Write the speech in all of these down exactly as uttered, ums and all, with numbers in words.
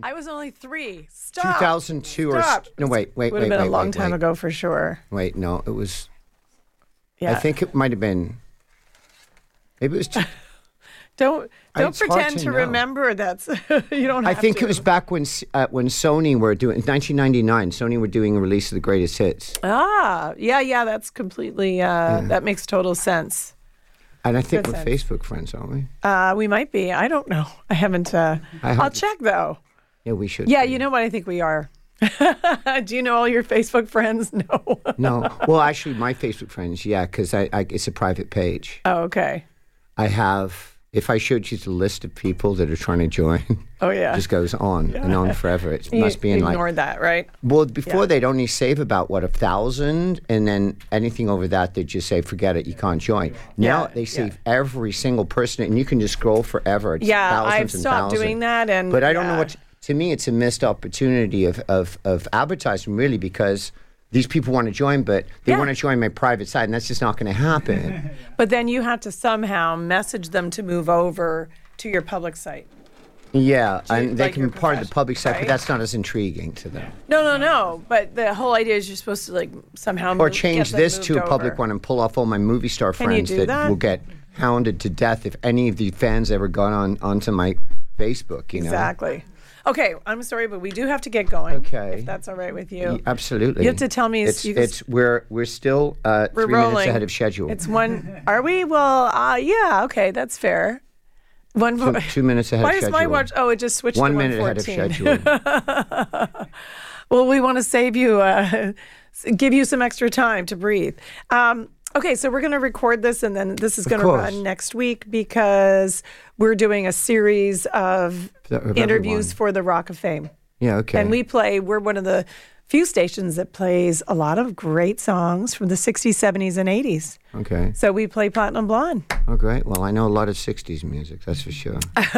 I was only three. Stop. two thousand two Stop. or no, wait, wait, Would wait, have been wait, a long wait, time wait. ago for sure. Wait, no, it was. Yeah. I think it might have been. Maybe it was. Two, Don't don't It's hard pretend to to know. remember. That's you don't. I Have think to. it was back when uh, when Sony were doing nineteen ninety-nine. Sony were doing a release of the greatest hits, Ah, yeah, yeah. That's completely. Uh, That makes total sense. and I think Good we're sense. Facebook friends, aren't we? Uh, we might be. I don't know. I haven't. Uh, I I'll haven't- check though. Yeah, we should. Yeah, be. you know what? I think we are. Do you know all your Facebook friends? No. No, well, actually, my Facebook friends, yeah, because I, I it's a private page. Oh, okay. I have. If I showed you the list of people that are trying to join, Oh, yeah. it just goes on and on forever. It You must be in like. ignored that, right? Well, before Yeah. they'd only save about what a thousand, and then anything over that they'd just say, "Forget it, you can't join." Now Yeah, they save yeah. every single person, and you can just scroll forever. It's Yeah, thousands I've and stopped thousands. doing that, and But I don't know yeah. what. To me, it's a missed opportunity of of, of advertising, really, because these people want to join, but they Yeah. want to join my private site, and that's just not going to happen. But then you have to somehow message them to move over to your public site. Yeah, and they like can your be part of the profession, public site, right? but that's not as intriguing to them. No, no, no. But the whole idea is you're supposed to like somehow Or move, change get them this moved to a public over. one and pull off all my movie star Can you friends do that, that? will get hounded to death if any of the fans ever got on onto my Facebook. You know, Exactly. Okay, I'm sorry, but we do have to get going. Okay. If that's all right with you. Y- absolutely. You have to tell me. It's you can- it's we're we're still uh, We're three rolling. minutes ahead of schedule. It's one. Are we? Well, uh, yeah. Okay, that's fair. One. two, two minutes ahead Why of is schedule. my watch? Oh, it just switched One to minute ahead of one fourteen. schedule. Well, we want to save you, uh, give you some extra time to breathe. Um, okay, so we're going to record this, and then this is going to course. run next week because we're doing a series of Of everyone. interviews for the Rock of Fame. Yeah. Okay. And we play, we're one of the few stations that plays a lot of great songs from the sixties, seventies, and eighties. okay. So we play Platinum Blonde. Oh, great. Well, I know a lot of sixties music. That's for sure.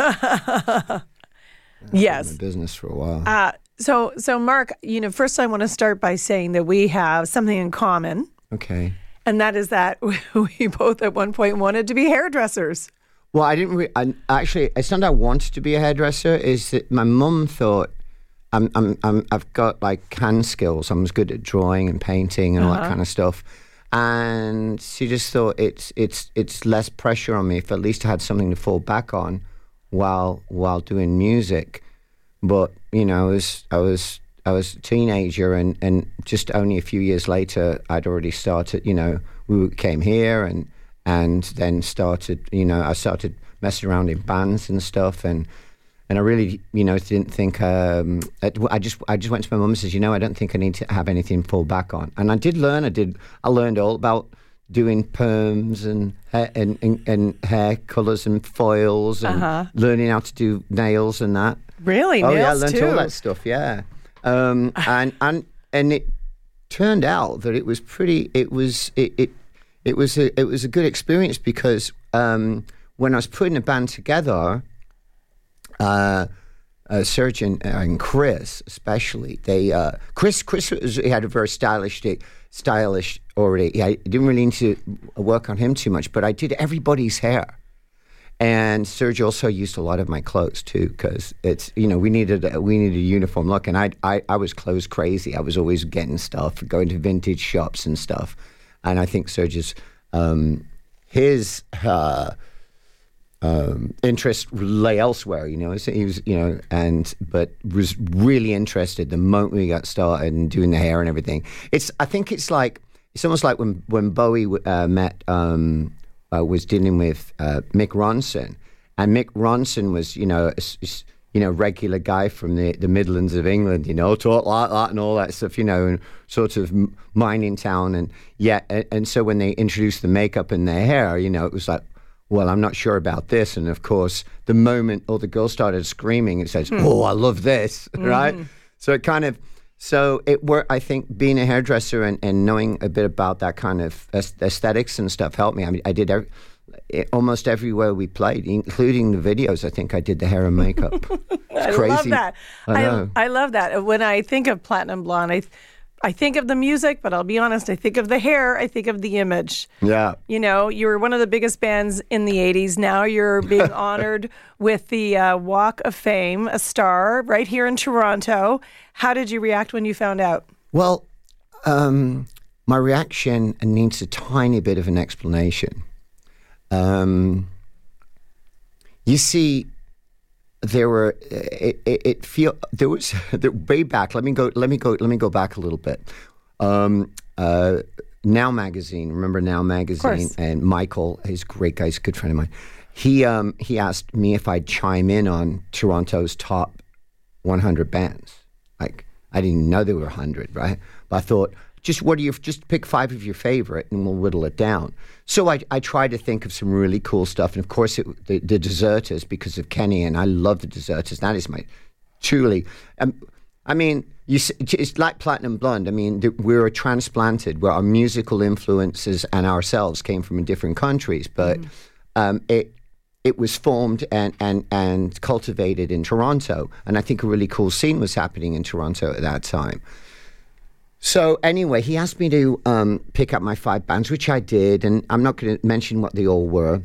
In Yes. the business for a while. Uh, so, so Mark, you know, first I want to start by saying that we have something in common, okay. and that is that we both at one point wanted to be hairdressers. Well, I didn't. Re- I, actually, it's not that I wanted to be a hairdresser. Is that my mum thought I'm, I'm, I'm, I've got like hand skills. I'm as good at drawing and painting and all that kind of stuff. And she just thought it's it's it's less pressure on me if at least I had something to fall back on while while doing music. But you know, I was I was I was a teenager, and, and just only a few years later, I'd already started. You know, we came here and. And then started, you know, I started messing around in bands and stuff, and and I really, you know, didn't think. Um, I just, I just went to my mum and said, you know, I don't think I need to have anything to fall back on. And I did learn. I did. I learned all about doing perms and hair, and, and, and hair colors and foils, and Uh-huh. learning how to do nails and that. Really? Oh Nails yeah, I learned too. all that stuff. Yeah, um, and and and it turned out that it was pretty. It was it. it It was a it was a good experience because um, when I was putting a band together, uh, uh, Serge and, and Chris especially, they uh, Chris Chris was, he had a very stylish stylish already. Yeah, I didn't really need to work on him too much, but I did everybody's hair. And Serge also used a lot of my clothes too, because it's you know we needed a, we needed a uniform look, and I, I I was clothes crazy. I was always getting stuff, going to vintage shops and stuff. And I think Serge's um, his uh, um, interest lay elsewhere. You know, so he was, you know, and but was really interested the moment we got started and doing the hair and everything. It's, I think it's like it's almost like when when Bowie uh, met um, uh, was dealing with uh, Mick Ronson, and Mick Ronson was, you know. A, a, you know, regular guy from the, the Midlands of England, you know, talk like that and all that stuff, you know, and sort of mining town. And yeah, and, and so when they introduced the makeup and their hair, you know, it was like, well, I'm not sure about this. And of course, the moment all the girls started screaming, it says, oh, I love this, mm-hmm. right? So it kind of, so it were, I think being a hairdresser and, and knowing a bit about that kind of aesthetics and stuff helped me. I mean, I did every, It, almost everywhere we played, including the videos. I think I did the hair and makeup. It's I crazy. love that. I know. I, I love that. When I think of Platinum Blonde, I, I think of the music, but I'll be honest, I think of the hair, I think of the image. Yeah. You know, you were one of the biggest bands in the eighties. Now you're being honored with the uh, Walk of Fame, a star right here in Toronto. How did you react when you found out? Well, um, my reaction needs a tiny bit of an explanation. Um, you see, there were it, it, it feel there was the way back. Let me go. Let me go. Let me go back a little bit. Um, uh, Now Magazine. Remember Now Magazine? And Michael, he's a great guy. He's a good friend of mine. He um, he asked me if I'd chime in on Toronto's top one hundred bands. Like I didn't know there were one hundred, right? But I thought, just what do you just pick five of your favorite, and we'll whittle it down. So I I tried to think of some really cool stuff, and of course it, the, the Deserters because of Kenny, and I love the Deserters. That is my truly. Um, I mean, you it's like Platinum Blonde. I mean, we're transplanted, where our musical influences and ourselves came from different countries, but mm. um, it. It was formed and, and, and cultivated in Toronto. And I think a really cool scene was happening in Toronto at that time. So anyway, he asked me to um, pick up my five bands, which I did. And I'm not going to mention what they all were.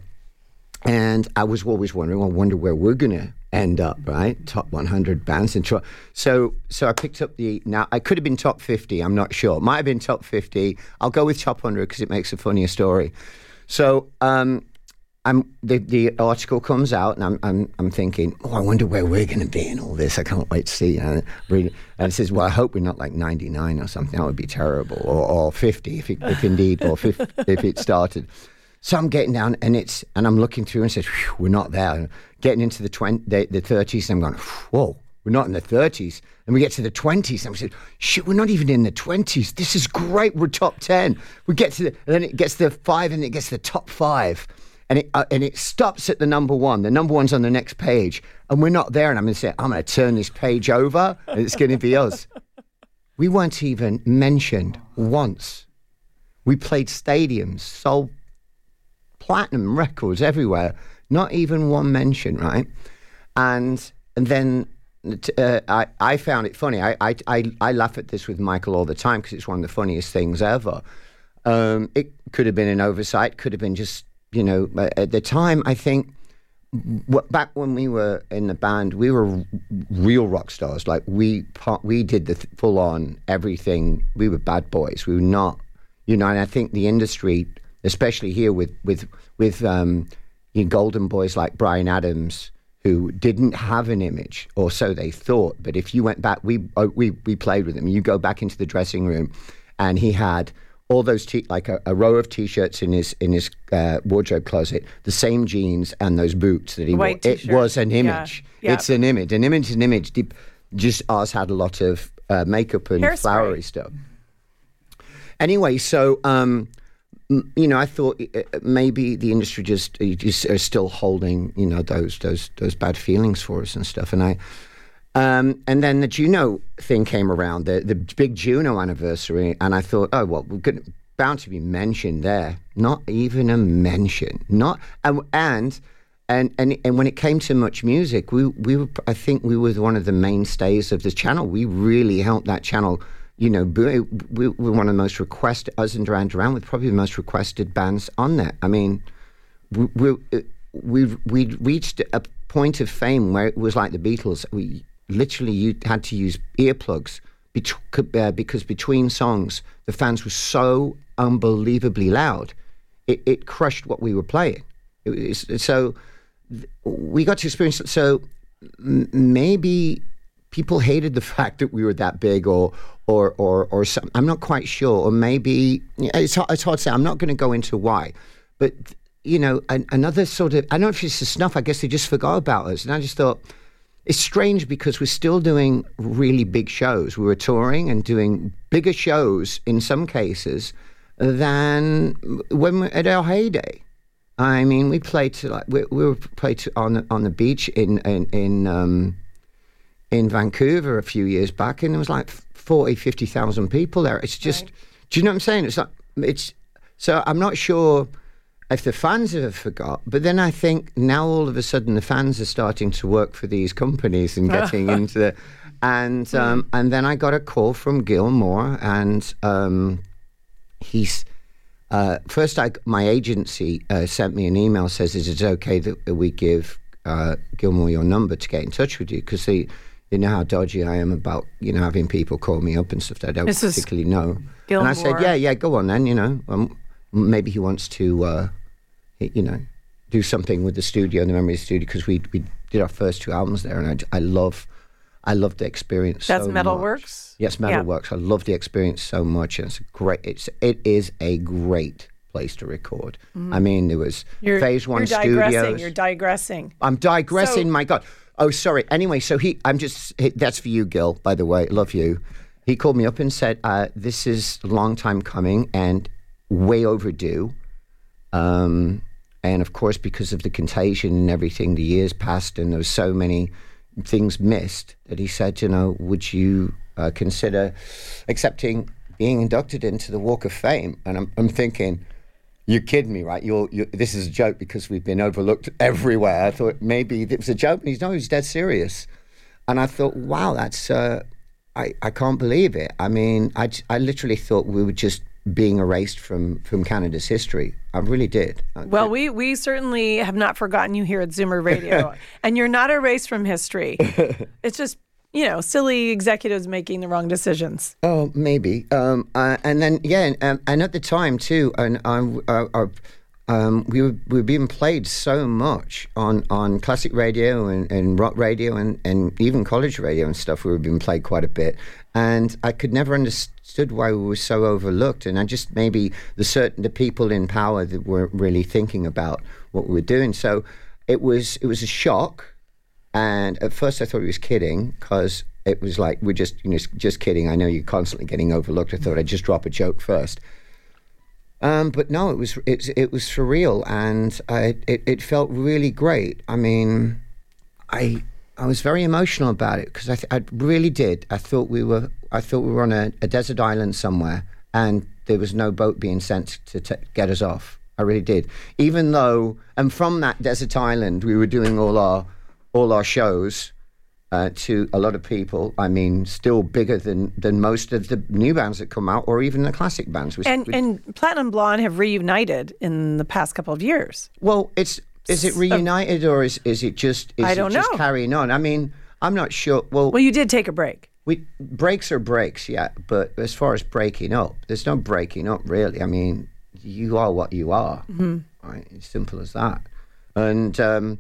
And I was always wondering, I wonder where we're going to end up, right? Top one hundred bands in Toronto. So, so I picked up the, now I could have been top fifty, I'm not sure. Might have been top fifty. I'll go with top one hundred because it makes a funnier story. So, um, I'm the, the article comes out and I'm I'm I'm thinking, oh, I wonder where we're going to be in all this. I can't wait to see. And, and it says, well, I hope we're not like ninety-nine or something. That would be terrible, or, or fifty if, it, if indeed, or fifty if it started. So I'm getting down and it's and I'm looking through and says, we're not there. And getting into the twenty, the, the thirties, and I'm going, whoa, we're not in the thirties. And we get to the twenties, and we said, shit, we're not even in the twenties. This is great. We're top ten. We get to the, and then it gets to the five, and it gets to the top five. And it uh, and it stops at the number one. The number one's on the next page, and we're not there. And I'm going to say, I'm going to turn this page over, and it's going to be us. We weren't even mentioned once. We played stadiums, sold platinum records everywhere. Not even one mention, right? And and then uh, I I found it funny. I, I I I laugh at this with Michael all the time because it's one of the funniest things ever. Um, it could have been an oversight. Could have been just. You know, at the time, I think, back when we were in the band, we were real rock stars. Like, we we did the full-on everything. We were bad boys. We were not, you know, and I think the industry, especially here with, with, with um, you know, golden boys like Bryan Adams, who didn't have an image, or so they thought. But if you went back, we we we played with him. You go back into the dressing room, and he had... all those t- like a, a row of t-shirts in his in his uh, wardrobe closet, the same jeans and those boots that he White wore. t-shirt. It was an image. Yeah. Yeah. It's an image. An image is an image. Deep, just ours had a lot of uh, makeup and Hairspray. flowery stuff. Anyway, so um, m- you know, I thought uh, maybe the industry just uh, just are still holding you know those those those bad feelings for us and stuff, and I. Um, and then the Juno thing came around, the the big Juno anniversary, and I thought, oh well, we're gonna, bound to be mentioned there. Not even a mention. Not and and and and, and when it came to Much Music, we we were, I think we were one of the mainstays of the channel. We really helped that channel. You know, we, we were one of the most requested. Us and Duran Duran were probably the most requested bands on there. I mean, we we we we reached a point of fame where it was like the Beatles. We literally, you had to use earplugs bet- uh, because between songs, the fans were so unbelievably loud. It, it crushed what we were playing. It was, so th- we got to experience it. So m- maybe people hated the fact that we were that big, or or or or some, I'm not quite sure. Or maybe it's hard, it's hard to say. I'm not going to go into why, but you know, an, another sort of I don't know if it's a snuff. I guess they just forgot about us, and I just thought. It's strange because we're still doing really big shows. We were touring and doing bigger shows in some cases than when we're at our heyday. I mean, we played to like we, we were played to, on the on the beach in in in, um, in Vancouver a few years back, and there was like forty, fifty thousand people there. It's just, right. Do you know what I'm saying? It's like it's so I'm not sure. If the fans have forgot, but then I think now all of a sudden the fans are starting to work for these companies and getting into the, And um, and then I got a call from Gil Moore, and um, he's uh, first. I my agency uh, sent me an email, says, "Is it okay that we give uh, Gil Moore your number to get in touch with you?" Because they, you know how dodgy I am about you know having people call me up and stuff that I don't this particularly know. Gil and I Moore. said, "Yeah, yeah, go on then. You know, um, maybe he wants to, uh, you know, do something with the studio, the Memory Studio, because we we did our first two albums there, and I I love." I love the experience. That's so Metalworks? Much. Yes, Metalworks. Yeah. I love the experience so much, and it's a great. It's it is a great place to record. Mm. I mean, there was you're, Phase One you're digressing, Studios. You're digressing. I'm digressing. So, my God. Oh, sorry. Anyway, so he. I'm just. That's for you, Gil. By the way, love you. He called me up and said, uh, "This is a long time coming and way overdue." Um, and of course, because of the Contagion and everything, the years passed, and there was so many things missed that he said, you know, would you uh, consider accepting being inducted into the Walk of Fame? And I'm, I'm thinking, you're kidding me, right? You're, you're, this is a joke because we've been overlooked everywhere. I thought maybe it was a joke, and he's no, he's dead serious. And I thought, wow, that's, uh, I, I can't believe it. I mean, I, I literally thought we were just being erased from, from Canada's history. I really did. Well, we, we certainly have not forgotten you here at Zoomer Radio. And you're not erased from history. It's just, you know, silly executives making the wrong decisions. Oh, maybe. Um, uh, and then, yeah, and, um, and at the time, too, and um, uh, uh, um, we, were, we were being played so much on, on classic radio and, and rock radio and, and even college radio and stuff. We were being played quite a bit. And I could never understood why we were so overlooked. And I just maybe the certain the people in power that weren't really thinking about what we were doing. So it was it was a shock. And at first I thought he was kidding because it was like, we're just you know just kidding. I know you're constantly getting overlooked. I thought I'd just drop a joke first. Um, but no, it was it, it was for real, and I, it it felt really great. I mean, I. I was very emotional about it because I, th- I really did. I thought we were. I thought we were on a, a desert island somewhere, and there was no boat being sent to t- get us off. I really did. Even though, and from that desert island, we were doing all our all our shows uh, to a lot of people. I mean, still bigger than than most of the new bands that come out, or even the classic bands. We, and we, and Platinum Blonde have reunited in the past couple of years. Well, it's. Is it reunited or is is it just is I don't it just know. carrying on? I mean, I'm not sure. Well, well, you did take a break. We breaks are breaks, yeah. But as far as breaking up, there's no breaking up really. I mean, you are what you are, mm-hmm. right? It's simple as that. And um,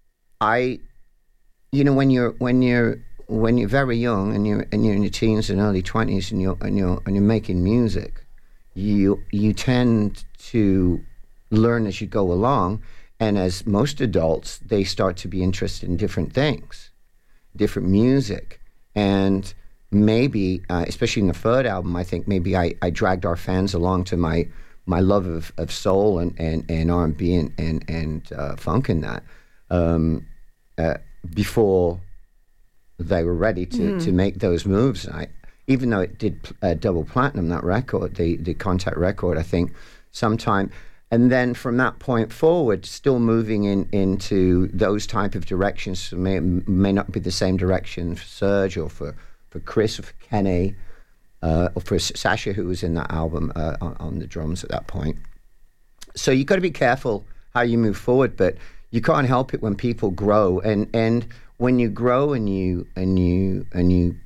I, you know, when you're when you're when you're very young and you're and you're in your teens and early twenties and you're and you're and you're making music, you you tend to learn as you go along. And as most adults, they start to be interested in different things, different music. And maybe, uh, especially in the third album, I think maybe I, I dragged our fans along to my my love of, of soul and, and, and R and B and, and, and uh, funk and that um, uh, before they were ready to, mm. to make those moves. I, even though it did uh, double platinum, that record, the, the Contact record, I think, sometime... And then from that point forward, still moving in into those type of directions. So may may not be the same direction for Serge or for, for Chris or for Kenny uh, or for Sasha, who was in that album uh, on, on the drums at that point. So you've got to be careful how you move forward, but you can't help it when people grow. And, and when you grow and you and you and you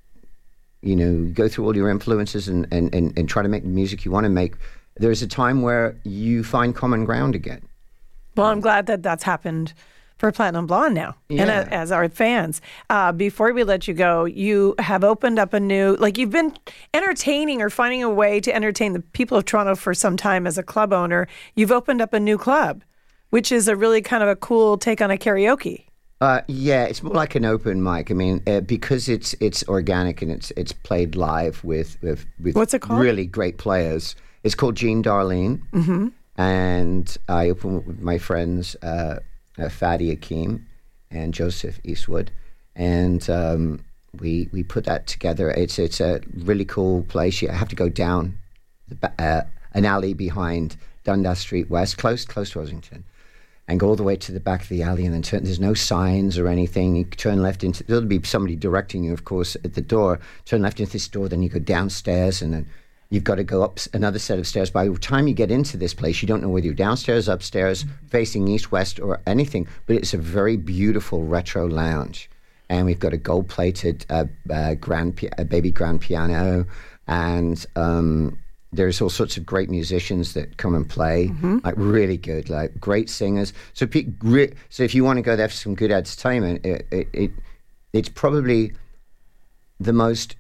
you know go through all your influences and, and, and, and try to make the music you want to make, there's a time where you find common ground again. Well, I'm glad that that's happened for Platinum Blonde now, yeah. and uh, as our fans. Uh, before we let you go, you have opened up a new, like you've been entertaining or finding a way to entertain the people of Toronto for some time as a club owner. You've opened up a new club, which is a really kind of a cool take on a karaoke. Uh, yeah, it's more like an open mic. I mean, uh, because it's it's organic and it's it's played live with with, with What's it called? Really great players. It's called Jean Darlene, mm-hmm. and I open with my friends uh, uh, Fadi Akeem and Joseph Eastwood, and um, we we put that together. It's it's a really cool place. You have to go down the, uh, an alley behind Dundas Street West, close close to Rosington, and go all the way to the back of the alley, and then turn. There's no signs or anything. You turn left into. There'll be somebody directing you, of course, at the door. Turn left into this door, then you go downstairs, and then you've got to go up another set of stairs. By the time you get into this place, you don't know whether you're downstairs, upstairs, facing east, west, or anything. But it's a very beautiful retro lounge, and we've got a gold-plated uh, uh, grand, pi- a baby grand piano, and. Um, There's all sorts of great musicians that come and play, mm-hmm. like really good, like great singers. So, pe- re- so if you want to go there for some good entertainment, it, it, it it's probably the most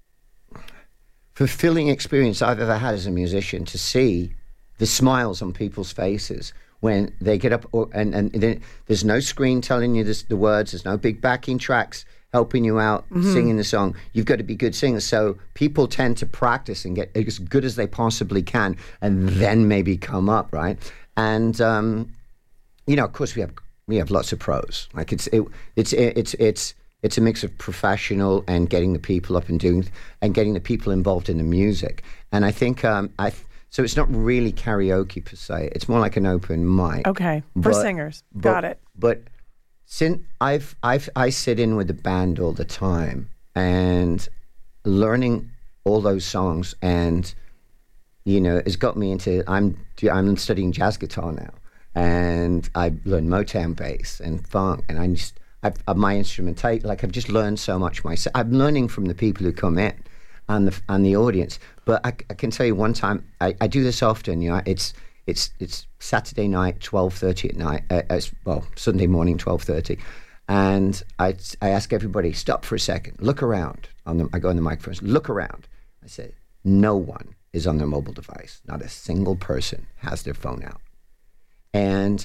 fulfilling experience I've ever had as a musician, to see the smiles on people's faces when they get up, or, and and then there's no screen telling you this, the words. There's no big backing tracks helping you out, mm-hmm. singing the song. You've got to be good singers. So people tend to practice and get as good as they possibly can, and then maybe come up, right? And um, you know, of course, we have we have lots of pros. Like it's it, it's it, it's it's it's a mix of professional and getting the people up and doing and getting the people involved in the music. And I think um, I. So it's not really karaoke per se. It's more like an open mic. Okay, for but, singers. But, Got it. But since I've I've I sit in with the band all the time, and learning all those songs, and you know, it's got me into. I'm I'm studying jazz guitar now, and I learned Motown bass and funk, and I just I've, my instrumentation. Like I've just learned so much myself. I'm learning from the people who come in, and the and the audience. But I, I can tell you one time, I, I do this often. You know, it's it's it's Saturday night, twelve thirty at night. Uh, it's, well, Sunday morning, twelve thirty, and I I ask everybody, stop for a second, look around. On the, I go on the microphone, look around. I say, no one is on their mobile device. Not a single person has their phone out. And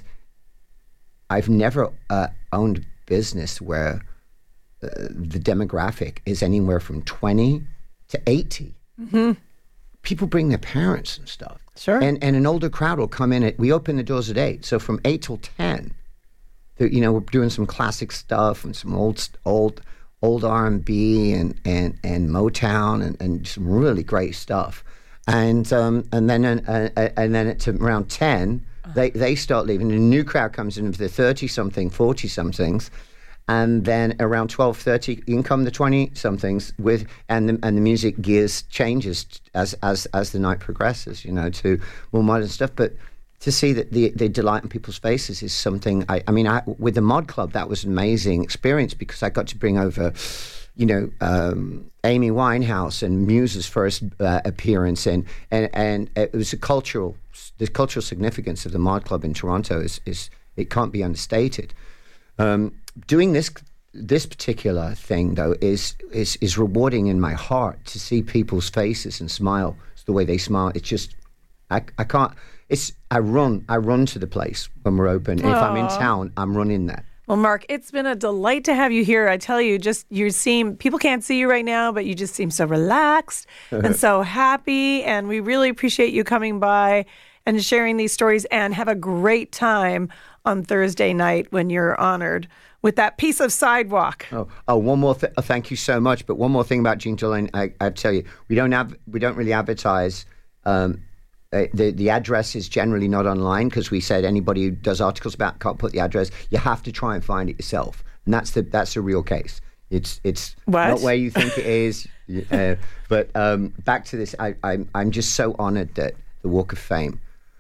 I've never uh, owned a business where uh, the demographic is anywhere from twenty to eighty. Mm-hmm. People bring their parents and stuff. Sure. And and an older crowd will come in at, we open the doors at eight. So from eight till ten, you know, we're doing some classic stuff and some old old old R and B and, and, and Motown and, and some really great stuff. And um, and then uh, uh, and then at around ten, they, they start leaving. A new crowd comes in for the thirty-something, forty-somethings. And then around twelve thirty, in come the twenty-somethings with, and the, and the music gears changes as, as as the night progresses, you know, to more modern stuff. But to see that the, the delight in people's faces is something, I, I mean, I, with the Mod Club, that was an amazing experience because I got to bring over, you know, um, Amy Winehouse and Muse's first uh, appearance. And, and, and it was a cultural, the cultural significance of the Mod Club in Toronto is, is it can't be understated. Um, doing this this particular thing though is is is rewarding in my heart to see people's faces and smile. It's the way they smile. It's just I I can't. It's I run I run to the place when we're open. If I'm in town, I'm running there. Well, Mark, it's been a delight to have you here. I tell you, just you seem, people can't see you right now, but you just seem so relaxed and so happy. And we really appreciate you coming by and sharing these stories, and have a great time on Thursday night when you're honored with that piece of sidewalk. Oh, oh one more thing. Oh, thank you so much. But one more thing about Jean Dillon, I, I tell you, we don't have, we don't really advertise. Um, uh, the the address is generally not online because we said anybody who does articles about can't put the address. You have to try and find it yourself, and that's the that's the real case. It's it's what? Not where you think it is. uh, but um, back to this, I, I'm I'm just so honoured that the Walk of Fame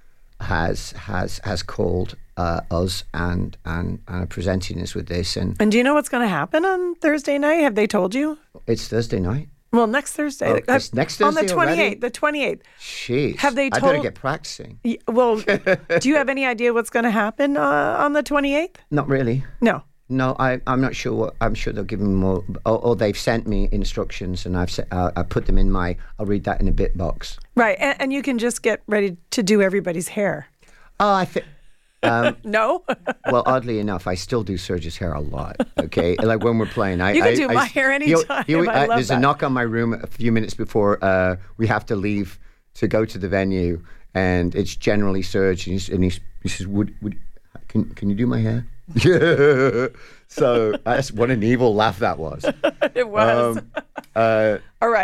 has has has called uh, us and and and are presenting us with this. And and do you know what's going to happen on Thursday night? Have they told you? It's Thursday night. Well, next Thursday. Oh, it's next Thursday on the twenty-eighth. Already? The twenty-eighth. Jeez. Have they told? I better get practicing. Well, do you have any idea what's going to happen uh, on the twenty-eighth? Not really. No. No, I, I'm not sure. What, I'm sure they'll give me more, or, or they've sent me instructions, and I've set, uh, I put them in my. I'll read that in a bit box. Right, and, and you can just get ready to do everybody's hair. Oh, I think. Um, no. Well, oddly enough, I still do Serge's hair a lot. Okay, like when we're playing, I you can I, do I, my I, hair anytime. You know, I I, love there's that. a knock on my room a few minutes before uh, we have to leave to go to the venue, and it's generally Serge, and, he's, and he's, he says, "Would would can can you do my hair?" Yeah. So that's what an evil laugh that was. It was. Um, uh, All right.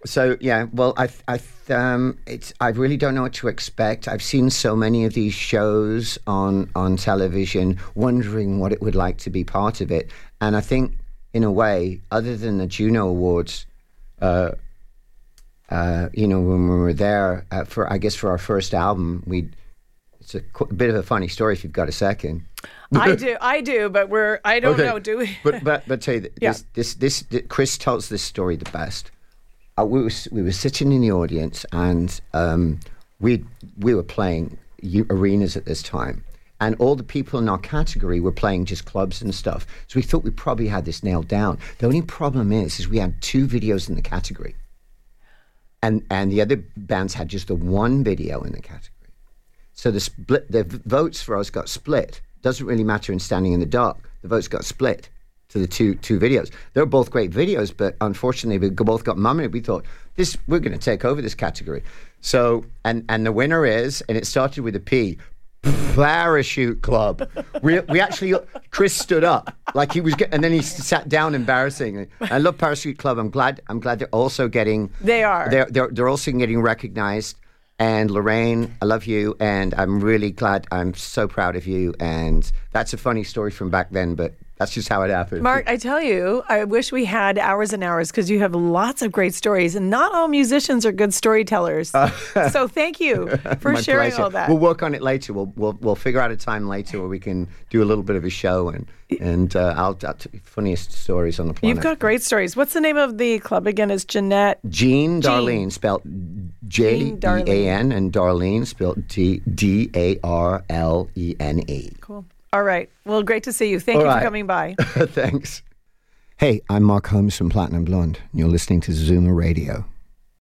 So yeah, well, I, I, um, it's, I really don't know what to expect. I've seen so many of these shows on on television, wondering what it would like to be part of it. And I think, in a way, other than the Juno Awards, uh, uh, you know, when we were there uh, for, I guess, for our first album, we. It's a, qu- a bit of a funny story if you've got a second. I do, I do, but we're, I don't okay. know, do we? but but but tell you, this, Yeah. this, this this Chris tells this story the best. Uh, we were we were sitting in the audience, and um, we we were playing u- arenas at this time, and all the people in our category were playing just clubs and stuff. So we thought we probably had this nailed down. The only problem is, is we had two videos in the category, and and the other bands had just the one video in the category. So the split, the votes for us got split. Doesn't really matter in Standing in the Dark. The votes got split to the two two videos. They're both great videos, but unfortunately, we both got mummied. We thought this, we're going to take over this category. So, and and the winner is, and it started with a P, Parachute Club. We we actually, Chris stood up like he was, get, and then he sat down embarrassingly. I love Parachute Club. I'm glad. I'm glad they're also getting. They are. They're they're they're also getting recognized. And Lorraine, I love you, and I'm really glad. I'm so proud of you. And that's a funny story from back then, but that's just how it happened. Mark, I tell you, I wish we had hours and hours because you have lots of great stories, and not all musicians are good storytellers. Uh, so thank you for sharing pleasure. all that. We'll work on it later. We'll we'll we'll figure out a time later where we can do a little bit of a show, and and uh, I'll, I'll t- funniest stories on the planet. You've got great stories. What's the name of the club again? Is Jeanette Jean Darlene, spelled J E A N, and Darlene spelled D D A R L E N E. Cool. All right. Well, great to see you. Thank All you right. for coming by. Thanks. Hey, I'm Mark Holmes from Platinum Blonde, and you're listening to Zoomer Radio.